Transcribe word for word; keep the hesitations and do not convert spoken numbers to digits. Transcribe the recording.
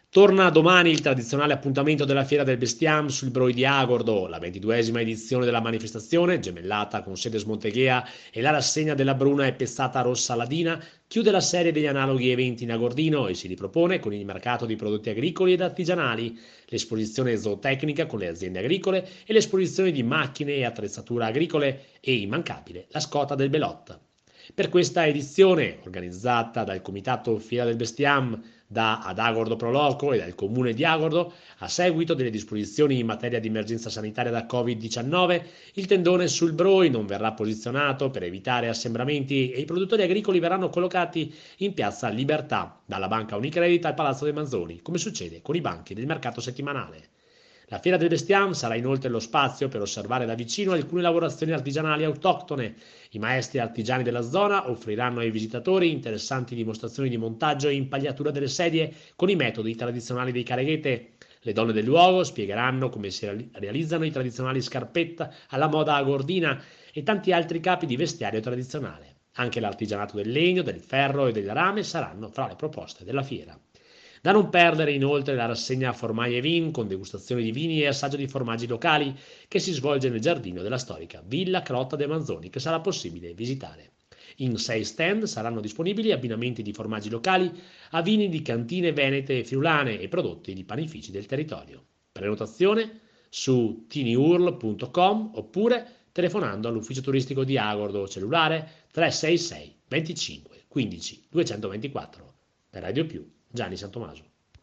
Torna domani il tradizionale appuntamento della Fiera del Bestiame sul Broi di Agordo, la ventiduesima edizione della manifestazione, gemellata con sede Smonteghea e la rassegna della Bruna e Pezzata Rossa Ladina, chiude la serie degli analoghi eventi in Agordino e si ripropone con il mercato di prodotti agricoli ed artigianali, l'esposizione zootecnica con le aziende agricole e l'esposizione di macchine e attrezzature agricole e, immancabile, la Scota del Belot. Per questa edizione, organizzata dal Comitato Fiera del Bestiam, da Ad Agordo Pro Loco e dal Comune di Agordo, a seguito delle disposizioni in materia di emergenza sanitaria da covid diciannove, il tendone sul Broi non verrà posizionato per evitare assembramenti e i produttori agricoli verranno collocati in piazza Libertà, dalla banca Unicredit al Palazzo dei Manzoni, come succede con i banchi del mercato settimanale. La Fiera del Bestiame sarà inoltre lo spazio per osservare da vicino alcune lavorazioni artigianali autoctone. I maestri artigiani della zona offriranno ai visitatori interessanti dimostrazioni di montaggio e impagliatura delle sedie con i metodi tradizionali dei careghete. Le donne del luogo spiegheranno come si realizzano i tradizionali scarpetta alla moda agordina e tanti altri capi di vestiario tradizionale. Anche l'artigianato del legno, del ferro e del rame saranno fra le proposte della fiera. Da non perdere inoltre la rassegna Formaggi e Vin con degustazione di vini e assaggio di formaggi locali che si svolge nel giardino della storica Villa Crotta dei Manzoni che sarà possibile visitare. In sei stand saranno disponibili abbinamenti di formaggi locali a vini di cantine venete e friulane e prodotti di panifici del territorio. Prenotazione su tiniurl punto com oppure telefonando all'ufficio turistico di Agordo cellulare tre sei sei venticinque quindici duecentoventiquattro. Per Radio Più, Gianni Santomaso.